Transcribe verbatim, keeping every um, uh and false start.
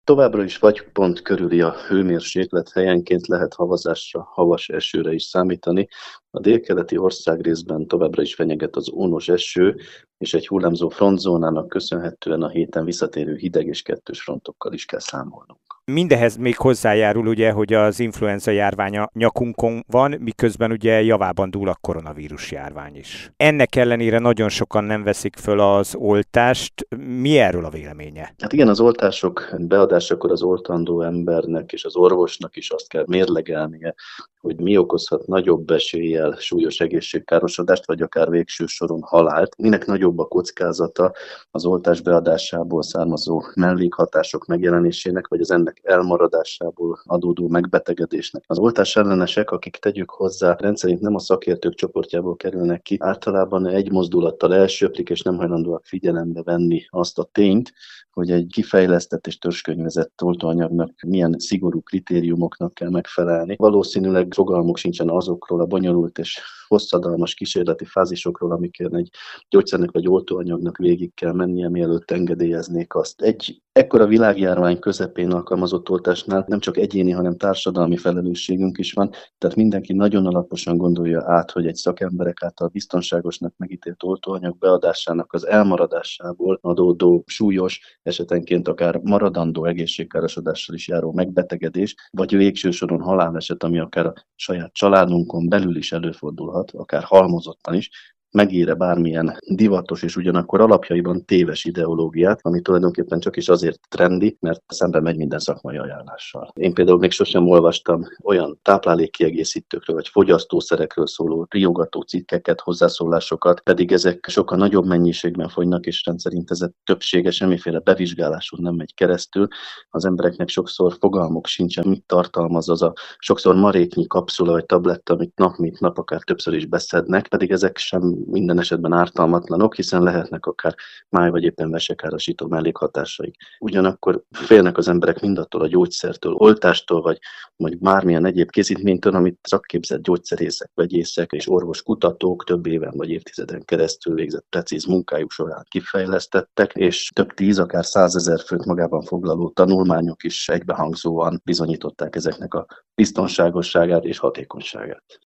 Továbbra is fagypont körüli a hőmérséklet, helyenként lehet havazásra, havas esőre is számítani. A délkeleti országrészben továbbra is fenyeget az ónos eső, és egy hullámzó frontzónának köszönhetően a héten visszatérő hideg és kettős frontokkal is kell számolnunk. Mindehez még hozzájárul ugye, hogy az influenza járvány a nyakunkon van, miközben ugye javában dúl a koronavírus járvány is. Ennek ellenére nagyon sokan nem veszik föl az oltást. Mi erről a véleménye? Hát igen, az oltások beadásakor az oltandó embernek és az orvosnak is azt kell mérlegelnie, hogy mi okozhat nagyobb eséllyel súlyos egészségkárosodást, vagy akár végső soron halált. Minek nagyobb a kockázata az oltás beadásából származó mellékhatások megjelenésének, vagy az ennek elmaradásából adódó megbetegedésnek. Az oltás ellenesek, akik tegyük hozzá, rendszerint nem a szakértők csoportjából kerülnek ki, általában egy mozdulattal elsöprik, és nem hajlandóak figyelembe venni azt a tényt, hogy egy kifejlesztett és törzskönyvezett oltóanyagnak milyen szigorú kritériumoknak kell megfelelni. Valószínűleg fogalmuk sincsen azokról a bonyolult és hosszadalmas kísérleti fázisokról, amikért egy gyógyszernek vagy oltóanyagnak végig kell mennie, mielőtt engedélyeznék azt. Egy ekkora világjárvány közepén alkalmazott oltásnál nem csak egyéni, hanem társadalmi felelősségünk is van, tehát mindenki nagyon alaposan gondolja át, hogy egy szakemberek által biztonságosnak megítélt oltóanyag beadásának az elmaradásából adódó súlyos, esetenként akár maradandó egészségkárosodással is járó megbetegedés, vagy végső soron haláleset, ami akár a saját családunkon belül is előfordulhat, akár halmozottan is, megér-e bármilyen divatos és ugyanakkor alapjaiban téves ideológiát, ami tulajdonképpen csak is azért trendi, mert szembe megy minden szakmai ajánlással. Én például még sosem olvastam olyan táplálékkiegészítőkről vagy fogyasztószerekről szóló riogató cikkeket, hozzászólásokat, pedig ezek sokkal nagyobb mennyiségben fogynak, és rendszerint ez a többsége semmiféle bevizsgáláson nem megy keresztül. Az embereknek sokszor fogalmuk sincsen, mit tartalmaz az a sokszor maréknyi kapszula vagy tabletta, amit nap mint nap akár többször is beszednek, pedig ezek sem minden esetben ártalmatlanok, hiszen lehetnek akár máj vagy éppen vesekárosító mellékhatásaik. Ugyanakkor félnek az emberek mindattól a gyógyszertől, oltástól, vagy, vagy bármilyen egyéb készítménytől, amit szakképzett gyógyszerészek, vegyészek és orvoskutatók több éven vagy évtizeden keresztül végzett precíz munkájuk során kifejlesztettek, és több tíz, akár százezer főt magában foglaló tanulmányok is egybehangzóan bizonyították ezeknek a biztonságosságát és hatékonyságát.